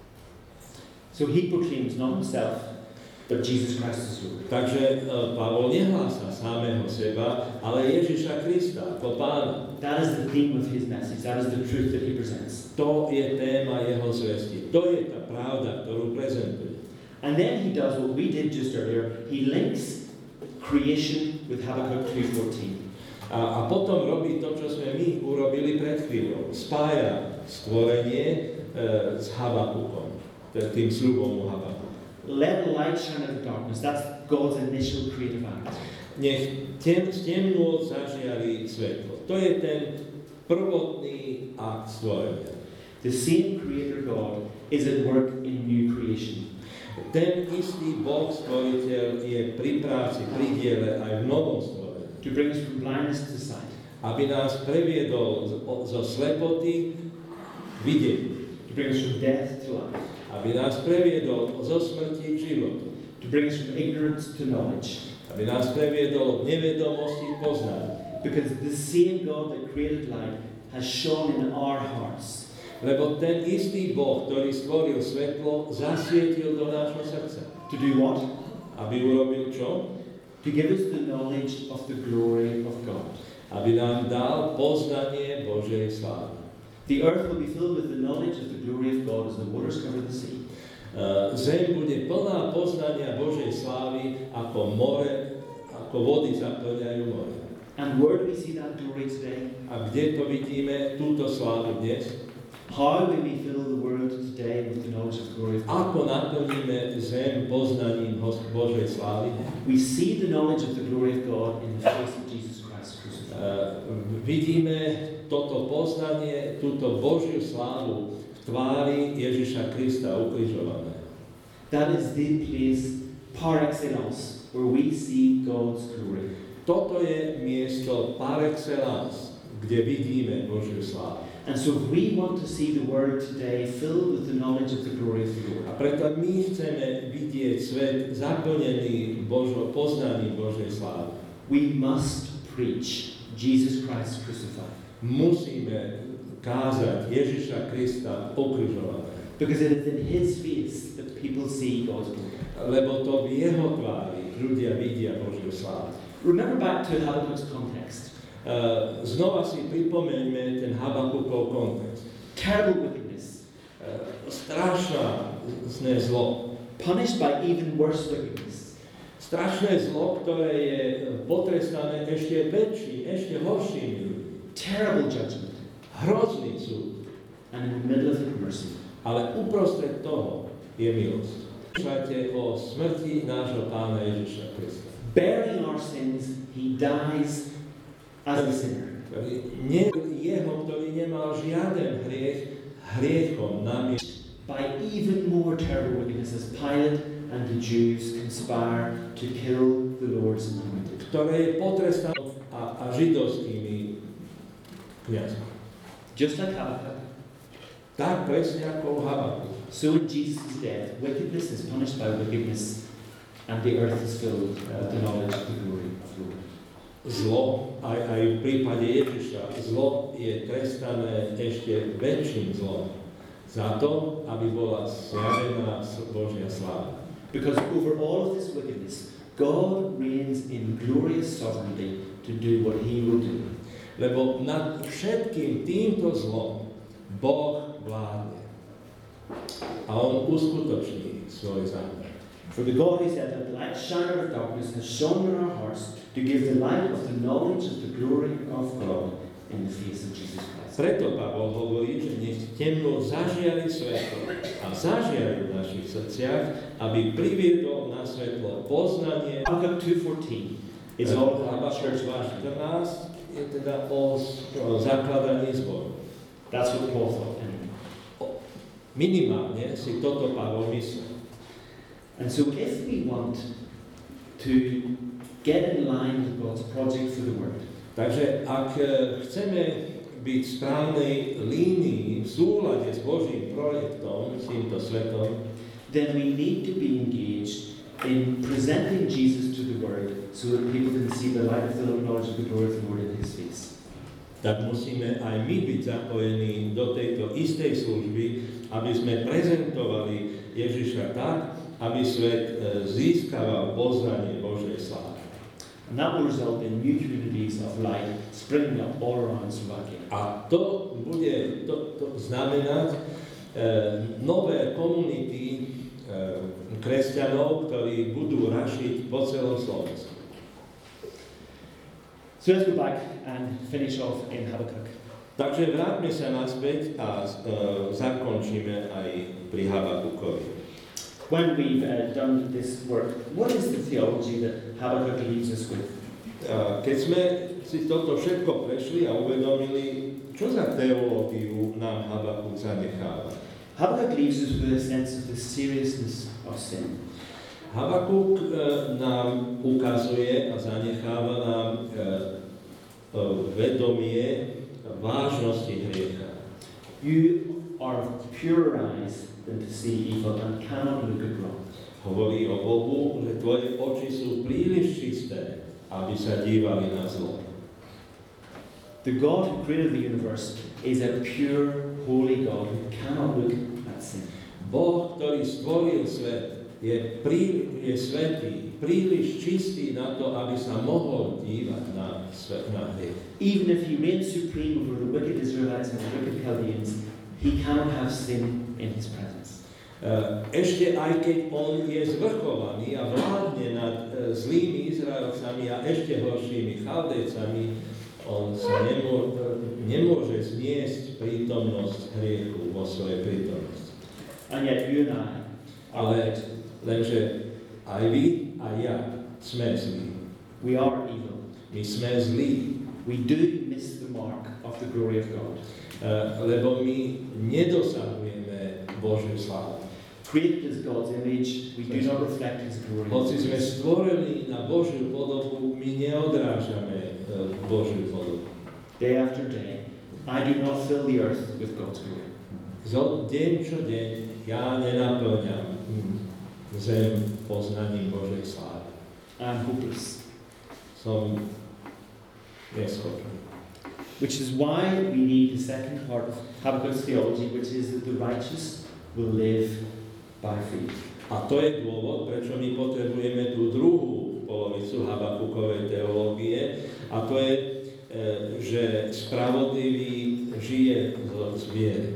So he proclaims not himself, but Jesus Christ is Lord. Takže Pavol nehlása samého seba, ale Ježiša Krista ako Pána. That is the theme of his message. That is the truth that he presents. To je téma jeho zvesti. To je tá pravda, ktorú prezentuje. And then he does what we did just earlier. He links creation with Habakkuk two fourteen. A, a potom robí to, čo sme my urobili pred chvíľou. Spája stvorenie e, s Habakukom, tým sľubom Habakuka. Let light shine out of darkness. That's God's initial creative act. Nech tem, z temnôt zažiari svetlo. To je ten prvotný akt stvorenia. The same Creator God is at work in new creation. Ten istý Boh stvoriteľ je pri práci, pri diele aj v novom stvorení. To bring us from blindness to sight. Aby nás previedol zo slepoty k videniu. To bring us from death to life. Aby nás previedol zo smrti k životu. To bring us from ignorance to knowledge. Aby nás previedol od nevedomosti k poznaniu. Because the same God that created light has shone in our hearts. Lebo ten istý Boh, ktorý stvoril svetlo, zasvietil do nášho srdca. To do what? Aby urobil čo? To give us the knowledge of the glory of God. Aby nám dal poznanie Božej slávy. The earth will be filled with the knowledge of the glory of God as the waters cover the sea. Uh, zem bude plná poznania Božej slávy, ako more, ako vody zaplňajú more. And where do we see that glory today? A kde to vidíme, túto slávu dnes? How will we fill the world today with the knowledge of the glory of God? Ako naplníme zem poznaním Božej slávy? We see the knowledge of the glory of God in the face of Jesus Christ crucified. Uh, vidíme toto poznanie, túto Božiu slávu v tvári Ježiša Krista ukrižovaného. That is the place par excellence where we see God's glory. Toto je miesto par excellence, kde vidíme Božiu slávu. And so if we want to see the world today filled with the knowledge of the glory of the Lord, A preto my chceme vidieť svet zaplnený Božo, poznaním Božej slávy. we must preach Jesus Christ crucified. Musíme kázať Ježiša Krista ukrižovaného. Because it is in His face that people see God's glory. Lebo to v jeho tvári ľudia vidia Božiu slávu. Remember back to Habakkuk's context. Uh, znova si pripomeňme ten Habakukov kontext. Terrible wickedness, Uh, strašné zlo. punished by even worse wickedness. Strašné zlo, ktoré je potrestané ešte väčším, ešte horšími ľuďmi. Terrible judgment. Hrozný súd. And in the middle of it, mercy. Ale uprostred toho je milosť. Počúvate o smrti nášho Pána Ježiša Krista. Bearing our sins, He dies as a sinner. Nie jeho, ktorý nemal žiaden hriech, hriechom namiesto. By even more terrible wickedness as Pilate and the Jews conspire to kill the Lord's anointed. Ktoré je potrestané a, a židovskými kniazmi. Just like Habakkuk, Tak presne ako Habakuk. so in Jesus' death, wickedness is punished by wickedness, and the earth is filled with the knowledge of the glory of the Lord. Zlo, aj, aj v prípade Ježiša, zlo je trestané ešte väčším zlom. Za to, aby bola zjavená Božia sláva. Because over all of this wickedness, God reigns in glorious sovereignty to do what He will do. Lebo nad všetkým týmto zlom Boh vládne. A On uskutoční svoj zámer. For the God who said that the light shine out of darkness has shone in our hearts to give the light of the knowledge of the glory of God in the face of Jesus Christ. Preto Pavol hovorí, že nech temno zažiari svetlo a zažiari v našich srdciach, aby priviedol na svetlo poznanie. Habakkuk two fourteen is all about church life. štrnásť je teda o, o zakladaní zboru. That's what Paul thought anyway. Minimálne si toto Pavol myslel. And so if we want to get in line with God's project for the world, Takže ak chceme byť v správnej línii, v súlade s Božím projektom, s týmto svetom, then we need to be engaged in presenting Jesus to the world so that people can see the light of the knowledge of the glory of the Lord in His face. tak musíme aj my byť zapojení do tejto istej služby, aby sme prezentovali Ježiša tak, aby svet získaval poznanie Božej slávy. And that will result in new communities of light springing up all around Slovakia. A to bude to, to znamenať e, nové komunity e, kresťanov, ktorí budú rašiť po celom Slovensku. So let's go back and finish off in Habakkuk. Takže vráťme sa naspäť a e, zakončíme aj pri Habakukovi. When we've uh, done this work, what is the theology that Habakkuk leaves us with? A keď sme si toto všetko prešli a uvedomili, čo za teológiu nám Habakúk zanecháva. Habakkuk leaves us with a sense of the seriousness of sin. Habakúk e, nám ukazuje a zanecháva nám e, e, vedomie vážnosti hriecha. You are of purer eyes than to see evil and cannot look at wrong. Hovorí o Bohu, že tvoje oči sú príliš čisté, aby sa dívali na zlo. The God who created the universe is a pure, holy God who cannot look at sin. Boh, ktorý stvoril svet, je, prí, je svätý, príliš čistý na to, aby sa mohol dívať na svet, na hriech. Even if he reigns supreme over the wicked Israelites and the wicked Chaldeans, he cannot have sin in his presence. Ešte aj keď on je zvrchovaný a vládne nad zlými Izraelcami a ešte horšími Chaldejcami, on sa nemôže, nemôže zniesť prítomnosť hriechu vo svojej prítomnosti. And yet you and I, Ale lenže aj vy a ja sme zlí. we are evil. My sme zlí, We do miss the mark of the glory of God. lebo my nedosahujeme Božiu slávu. Created as God's image, we do not reflect his glory. Hoci sme stvorení na Božiu podobu, my neodrážame Božiu podobu. Day after day, I do not fill the earth with God's glory. Zo deň čo deň ja nenaplňam zem poznaním Božej slávy. I'm hopeless. Som neschopný. Which is why we need the second part of Habakkuk's theology, which is that the righteous will live by faith. A to je dôvod, prečo my potrebujeme tú druhú polovicu Habakukovej teológie, a to je, že spravodlivý žije z viery.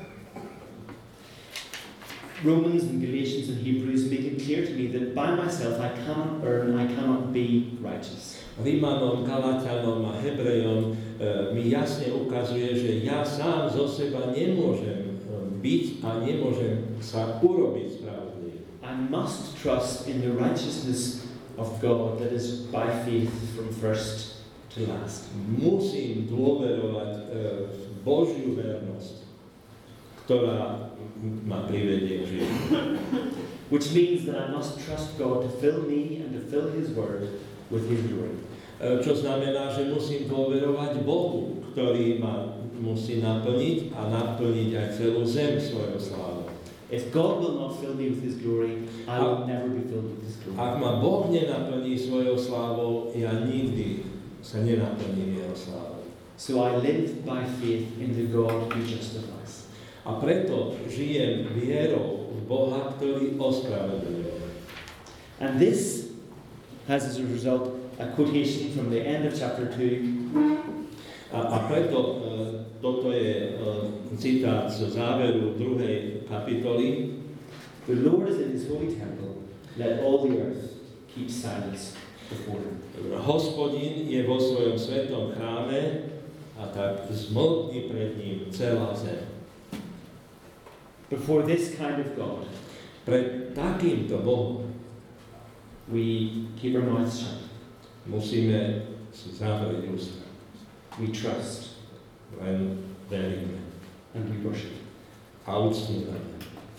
Romans and Galatians and Hebrews make it clear to me that by myself I cannot earn, I cannot be righteous. Rímanom, Galatianom a Hebrejom e, mi jasne ukazuje, že ja sám zo seba nemôžem byť a nemôžem sa urobiť spravodlivý. I must trust in the righteousness of God that is by faith from first to last. Musím dôverovať e, v Božiu vernosť, ktorá ma privedie k životu. Which means that I must trust God to fill me and to fill his word with his glory. E, čo znamená, že musím dôverovať Bohu, ktorý ma musí naplniť a naplniť aj celú zem svojou slávou. If God will not fill me with his glory, I will never be filled with his glory. Ak ma Boh nenaplní svojou slávou, ja nikdy sa nenaplním jeho slávou. So I live by faith in the God who justifies. A preto žijem vierou v Boha, ktorý ospravedlňuje. And this has as a result a quotation from the end of chapter two. A, a preto uh, toto je uh, citát zo záveru druhej kapitoly. The Lord is in his holy temple, let all the earth keep silence before him. Hospodin je vo svojom svetom chráme a tak zmlkni pred ním celá zem. Before this kind of God, Pred takýmto Bohom we keep our mouths shut. musíme si zavrieť ústa. We trust Len veríme and we worship. a uctívame.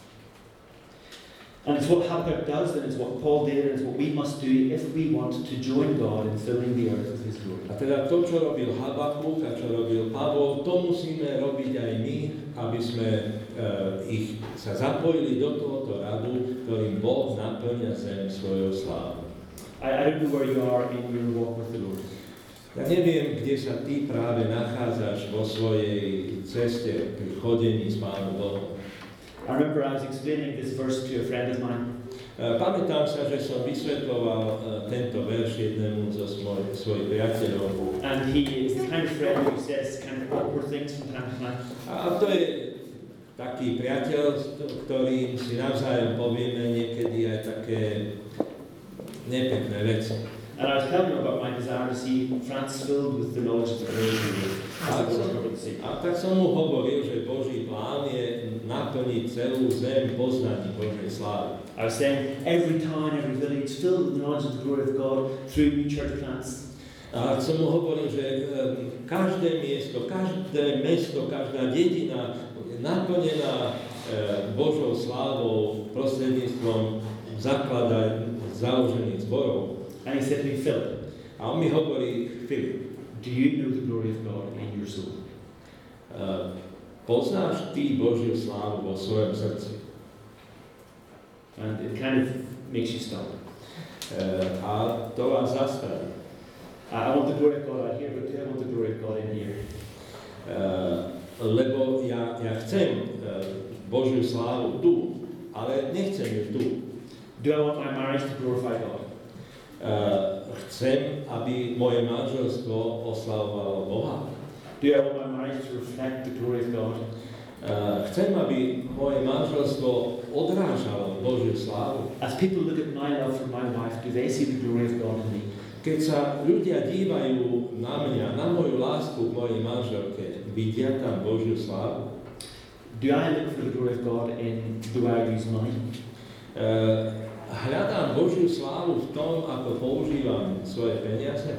And it's what Habakkuk does, and it's what Paul did, and it's what we must do if we want to join God in filling the earth with his glory. A teda to, čo robil Habakúk a čo robil Pavol, to musíme robiť aj my, aby sme uh, ich sa zapojili do tohoto radu, ktorým Boh naplňa zem svojou slávou. I, I don't know where you are in your walk with the Lord. Ja neviem, kde sa ty práve nachádzaš vo svojej ceste pri chodení s Pánom Bohom. I remember I was explaining this verse to a friend of mine. Uh, pamätám sa, že som vysvetľoval uh, tento verš jednému zo svoj, svojich priateľov. And he is the kind of friend who says kind of awkward things from time to time. A to je taký priateľ, ktorý si navzájom povieme niekedy aj také nepekné veci. And I was telling him about my desire to see France filled with the knowledge of the Lord. A, a tak som mu hovoril, že Boží plán je naplniť celú zem poznaním Božej slávy. I was saying every town, every village filled with the knowledge of the glory of God through new church plants. A som mu hovoril, že každé miesto, každé mesto, každá dedina je naplnená Božou slávou prostredníctvom zakladaní založených zborov. And he said to me, Philip, a on mi hovorí, Filip, do you know the glory of God in your soul? Uh, poznáš ty Božiu slávu vo svojom srdci? And it kind of makes you stop. Uh, a to vás zastaví. I want the glory of God out here, but I want the glory of God in here. Uh, lebo ja, ja chcem uh, Božiu slávu tu, ale nechcem ju tu. Do I want my marriage to glorify God? Uh, chcem, aby moje manželstvo oslavovalo Boha. Do I want my marriage to reflect the glory of God? Uh, chcem, aby moje manželstvo odrážalo Božiu slávu. As people look at my love for my wife, do they see the glory of God in me? Keď sa ľudia dívajú na mňa, na moju lásku k mojej manželke, vidia tam Božiu slávu? Do I look for the glory of God in the way I use money? Uh, hľadám Božiu slávu v tom, ako používam svoje peniaze.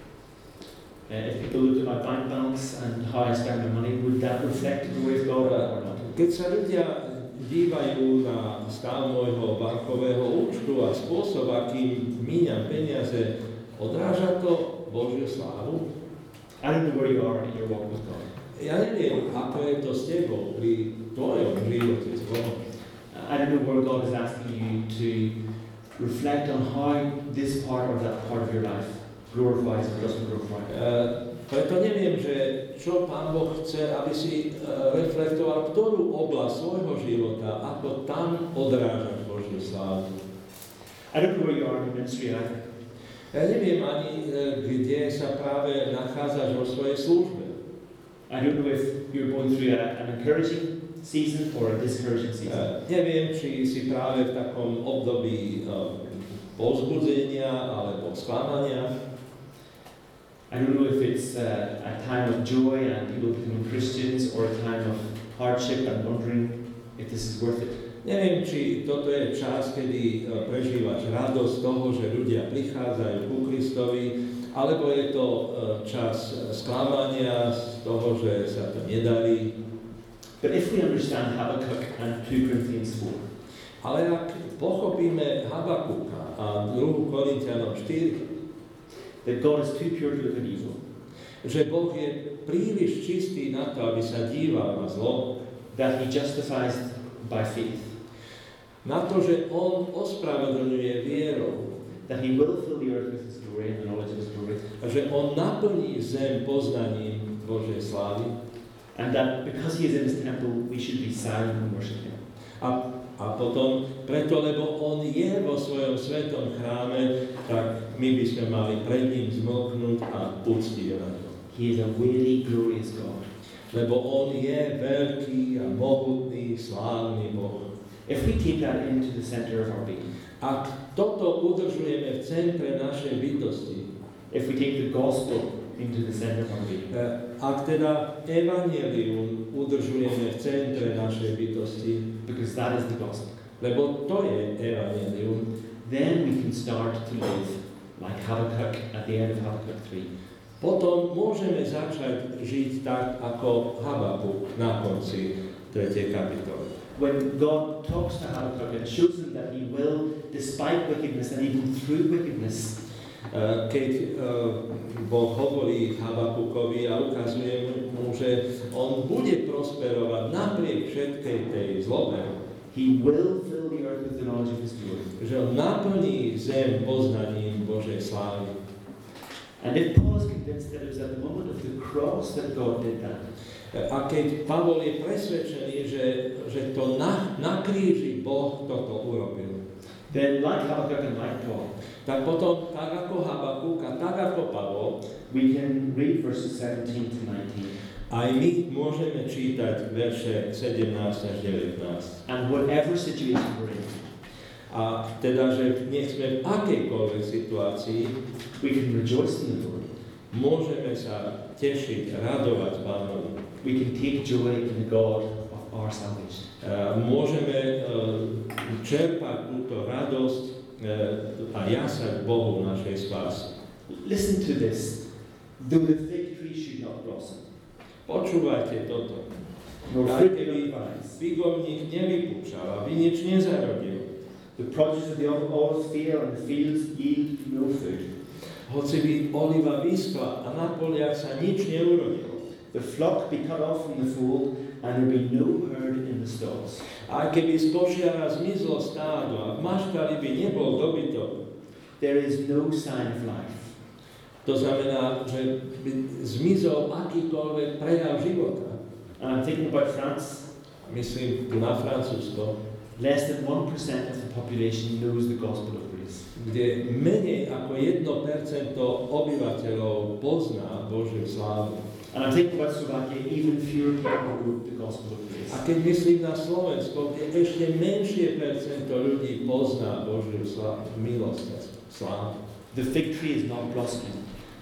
Uh, if people look at my bank balance and how I spend my money, would that reflect the glory of God or not? Keď sa ľudia dívajú na stav môjho bankového účtu a spôsob, akým míňam peniaze, odráža to Božiu slávu? I don't know where you are in your walk with God. Ja neviem, ako je to s tebou pri tvojom živote s Bohom. I don't know where God is asking you to reflect on how this part or that part of your life glorifies or doesn't glorify. Uh, preto neviem, že čo Pán Boh chce, aby si uh, reflektoval, ktorú oblasť svojho života, ako tam odrážaš Božiu slávu. I don't know where you are in ministry either. Ja neviem ani, uh, kde sa práve nachádzaš vo svojej službe. I don't know if you're going through a, an encouraging season or a discouraging season. Uh, neviem, či si práve v takom období uh, povzbudzenia alebo sklamania. I don't know if it's uh, a time of joy and people becoming Christians or a time of hardship and wondering if this is worth it. Neviem, či toto je čas, kedy uh, prežívaš radosť z toho, že ľudia prichádzajú ku Kristovi, alebo je to uh, čas sklamania z toho, že sa to nedarí. But if we understand Habakkuk and two Corinthians four, ale ak pochopíme Habakuka a druhú Korintianom štyri, that God is too pure to look at evil, že Boh je príliš čistý na to, aby sa díval na zlo, that He justifies by faith, na to, že On ospravedlňuje vierou, that He will fill the earth with His glory and the knowledge of His glory, a že On naplní zem poznaním Božej slávy, and that because He is in His temple, we should be silent and worship Him. A, a potom, preto, lebo On je vo svojom svetom chráme, tak my by sme mali pred ním zmlknúť a uctievať ho. He is a weighty, glorious God. Lebo On je veľký a mohutný, slávny Boh. If we take that into the center of our being, ak toto udržujeme v centre našej bytosti, if we take the gospel into the center of our being, ak teda evanjelium udržujeme v centre našej bytosti, because that is the gospel, lebo to je evanjelium, then we can start to live like Habakkuk at the end of Habakkuk three. potom môžeme začať žiť tak, ako Habakuk na konci tretej kapitoly. When God talks to Habakkuk and shows him that He will, despite wickedness and even through wickedness, Uh, keď uh, Boh hovorí Habakukovi a ukazuje mu, že on bude prosperovať napriek všetkej tej zlobe, He will fill the earth with the knowledge of His glory. že on naplní zem poznaním Božej slávy. And if Paul is convinced that it was at the moment of the cross that God did that, A keď Pavol je presvedčený, že, že to na, na kríži Boh toto urobil, then like Habakkuk and like Paul, tak potom, tak ako Habakuk a tak ako Pavol, we can read verses seventeen to nineteen. aj my môžeme čítať verše sedemnásť až devätnásť. And whatever situation we're in, A teda, že nech sme v akejkoľvek situácii, we can rejoice in the Lord. môžeme sa tešiť, radovať Pánovi. We can take joy in the God of our salvation. Uh, môžeme uh, čerpať túto radosť uh, a jasať Bohu našej spásy. Listen to this. Though the fig tree should not blossom, Počúvajte toto. nor Aj fruit keby be on the vines, figovník nevypúšal a vinič nezarodil, the produce of the olive fail, and the fields yield no food. hoci by oliva vyschla a na poliach sa nič neurodilo, The flock be cut off from the fold, and there be no herd in the stalls. aj keby z košiara zmizlo stádo a v maštali by nebol dobytok, There is no sign of life. to znamená, že by zmizol akýkoľvek prejav života. And I'm thinking about France. Myslím tu na Francúzsko, Less than one percent of the population knows the gospel of grace. kde menej ako jedno percento obyvateľov pozná Božiu slávu. And I'm thinking about Slovakia, even fewer people know the gospel of grace. A keď myslím na Slovensko, kde ešte menšie percento ľudí pozná Božiu slávu, milosť a slávu. The fig tree is not blossoming.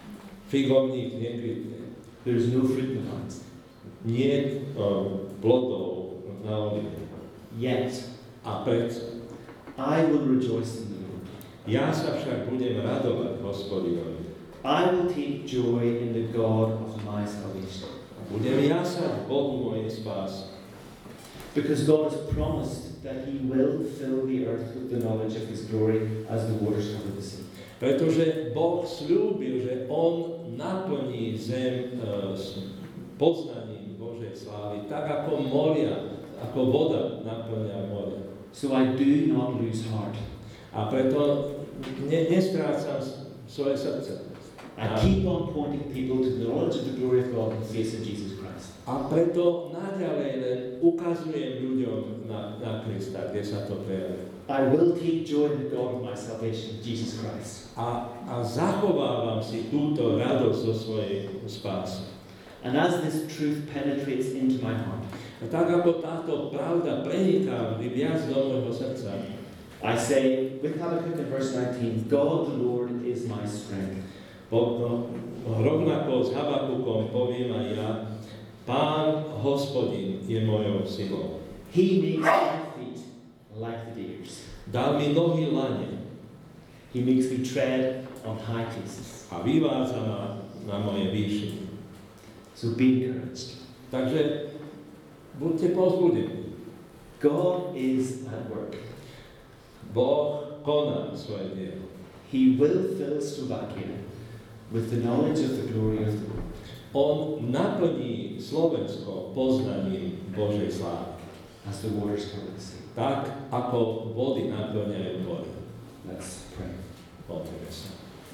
Figovník nekvitne. There is no fruit in the vines. Nie uh, plodov na olive. Yet, A predsa, I will rejoice in the Lord. ja sa však budem radovať Hospodinovi. I will take joy in the God of my salvation. Budem jasať Bohu mojej spásy. Because God has promised that He will fill the earth with the knowledge of His glory as the waters cover the sea. Pretože Boh slúbil, že On naplní zem uh, s poznaním Božej slávy, tak ako moria, ako voda naplňa moria. So I do not lose heart. A preto ne, nestrácam svoje srdce. I keep on pointing people to the knowledge of the glory of God in the face of Jesus Christ. A preto naďalej len ukazujem ľuďom na, na Krista, kde sa to prejaví. I will take joy in the God of my salvation, Jesus Christ. A, a zachovávam si túto radosť zo svojej spásy. And as this truth penetrates into my heart, A tak ako táto pravda preniká vždy viac do môjho srdca, I say with Habakkuk in verse nineteen, God the Lord is my strength. potom rovnako s Habakukom poviem aj ja, Pán Hospodin je mojou silou. He makes my feet like the deer's. Dal mi nohy lane He makes me tread on high places. a vyvádza ma na moje výšiny. So be encouraged. Takže buďte povzbudení. God is at work. Boh koná svoje dielo. He will fill Slovakia with the knowledge of the glory of the Lord. On naplní Slovensko poznaním Božej slávy. As the waters cover the sea. Tak, ako vody naplňajú more. Let's pray. Modlíme sa.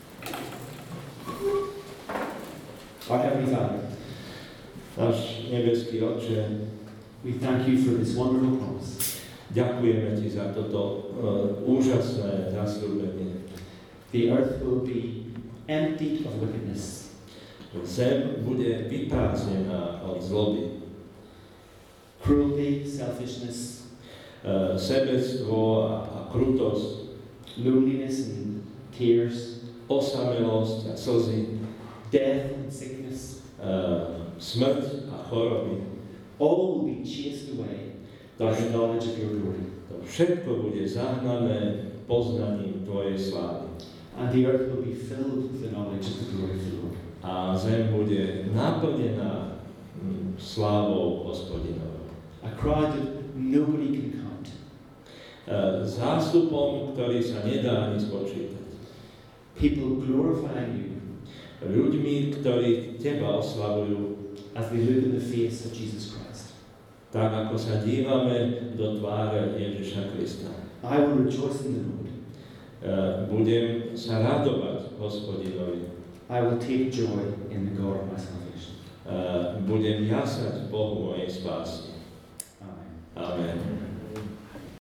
Our Heavenly Father, Náš nebeský Otče, we thank you for this wonderful promise. ďakujeme Ti za toto uh, úžasné zasľúbenie. The earth will be emptied of wickedness. Zem bude vyprázdnená od zloby. Cruelty, selfishness, Uh, sebectvo a, a krutosť, loneliness and tears, osamelosť a slzy, death and sickness, uh, smrť a choroby. all will be chased away by the knowledge of your glory. To všetko bude zahnané poznaním Tvojej slávy. And the earth will be filled with the knowledge of the glory of the Lord. A zem bude naplnená mm, slávou Hospodinovou. A crowd that nobody can count. Uh, zástupom, ktorý sa nedá ani spočítať. People glorifying you Ľuďmi, ktorí Teba oslavujú, as they look in the face of Jesus Christ. tak ako sa dívame do tváre Ježiša Krista. I will rejoice in the Lord. Uh, budem sa radovať Hospodinovi. I will take joy in the God of my salvation. Uh, budem jasať Bohu mojej spásy. Amen. Amen.